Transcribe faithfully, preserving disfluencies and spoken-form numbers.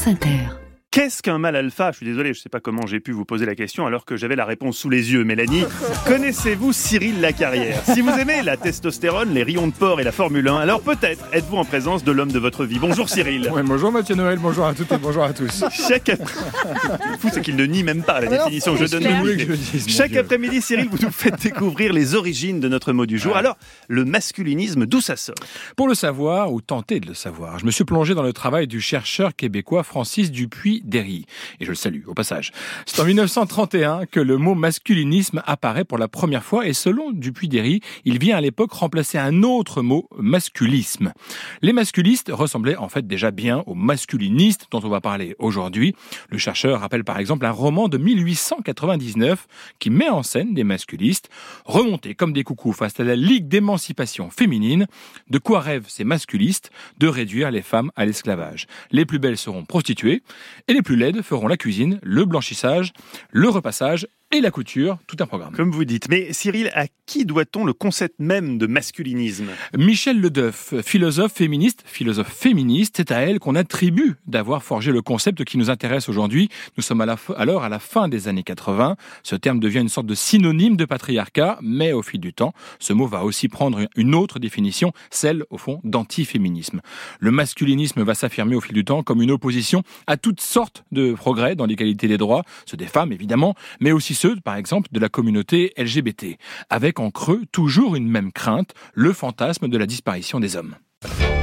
France Inter. Qu'est-ce qu'un mâle alpha ? Je suis désolé, je ne sais pas comment j'ai pu vous poser la question alors que j'avais la réponse sous les yeux. Mélanie, connaissez-vous Cyril Lacarrière ? Si vous aimez la testostérone, les rayons de porc et la Formule un, alors peut-être êtes-vous en présence de l'homme de votre vie. Bonjour Cyril. Ouais, bonjour Mathieu Noël, bonjour à toutes et bonjour à tous. Chaque après... Le fou, c'est qu'il ne nie même pas la définition que je donne. Vous voulez que je le dise, mon Chaque Dieu. après-midi, Cyril, vous nous faites découvrir les origines de notre mot du jour. Ouais. Alors, le masculinisme, d'où ça sort ? Pour le savoir, ou tenter de le savoir, je me suis plongé dans le travail du chercheur québécois Francis Dupuy-Derry. Et je le salue, au passage. C'est en dix-neuf cent trente et un que le mot masculinisme apparaît pour la première fois et selon Dupuy-Derry, il vient à l'époque remplacer un autre mot, masculisme. Les masculistes ressemblaient en fait déjà bien aux masculinistes dont on va parler aujourd'hui. Le chercheur rappelle par exemple un roman de mille huit cent quatre-vingt-dix-neuf qui met en scène des masculistes remontés comme des coucous face à la Ligue d'émancipation féminine. De quoi rêvent ces masculistes ? De réduire les femmes à l'esclavage. Les plus belles seront prostituées et les plus laides feront la cuisine, le blanchissage, le repassage et la couture, tout un programme. Comme vous dites. Mais Cyril, à qui doit-on le concept même de masculinisme ? Michel Ledeuf, philosophe féministe, philosophe féministe, c'est à elle qu'on attribue d'avoir forgé le concept qui nous intéresse aujourd'hui. Nous sommes à la f- alors à la fin des années quatre-vingts. Ce terme devient une sorte de synonyme de patriarcat, mais au fil du temps, ce mot va aussi prendre une autre définition, celle, au fond, d'antiféminisme. Le masculinisme va s'affirmer au fil du temps comme une opposition à toutes sortes de progrès dans l'égalité des droits, ceux des femmes évidemment, mais aussi ceux, par exemple, de la communauté L G B T, avec en creux toujours une même crainte, le fantasme de la disparition des hommes.